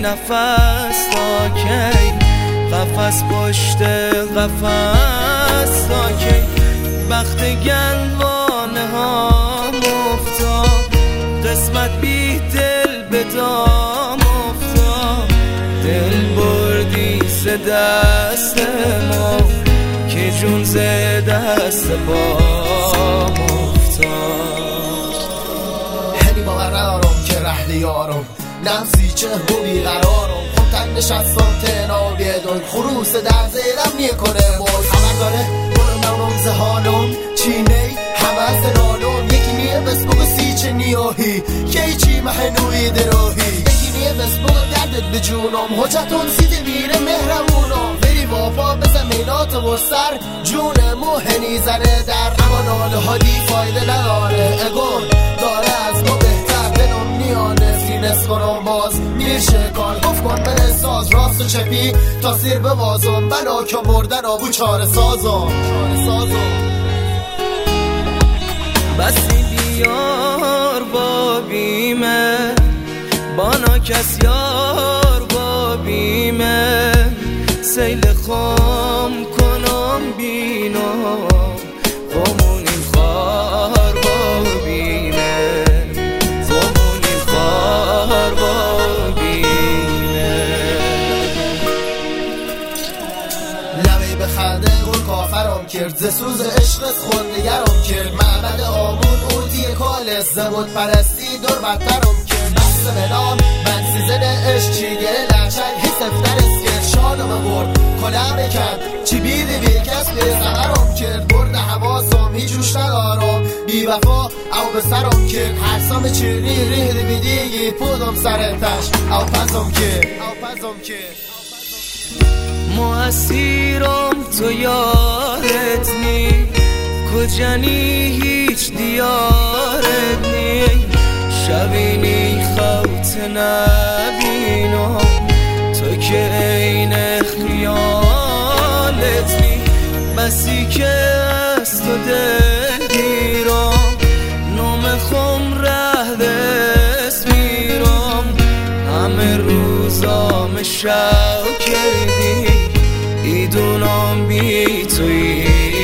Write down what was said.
نفس تا کی، قفس پشت قفس تا کی، بخت گلوانه ها افتاد، قسمت بی دل به دام افتاد، دل بردی ز دست ما که جون ز دست پام افتاد. هنی باور ندارم که رحل یارم، نفسی چه و بیقرارم، خب تن نشستم تنها بیدون، خروس در زیرم میکنه باز، خبر داره برم نونم زهانم چینی همه زنانم، یکی نیه بس بگو سی نیاهی که ایچی محنوی دراهی، یکی نیه بس بگو دردت به جونم، حجتون سیده میره مهرمونم، بری وافا به زمینات و سر جون موهنی زنه در، اما ناله ها دی فایده نداره، اگون داره از ما بهتر، دلم میانه فینس کنم باز میشه کار، گفت کن بره ساز راست و چپی تا سیر بوازم، بنا که مردن آبو چاره سازم. بسی بیار با بیمه بانا کس یار با بیمه، سیل خام کنم بینم خمونی خار با بیمه، خمونی خار با بیمه. لبی به خنده گل کافرم کرد، ز سوز عشق خود نگرم کرد، معبد آمون اوتی کالس زمود پرستی دور بدترم کرد، دست به نام من سیزن عشق چی گره لحشن حس افتر اسکر شانم برد کلمه کرد، چی بیدی بی کس به زمرم کرد، برد حواسم هیچوش ندارم، بی وفا او به سرم کرد، حرسام چیری ریه دی بیدیگی پودم سرتش او پزم کرد. موسیرم تو یارت نی، کجانی هیچ دیارت نی، شبینی خوت نبینم تو که این خیالت نی، بسی که از تو دل گیرم نوم خم ره دست میرم، همه روزام شو کردی ایدونم بی توی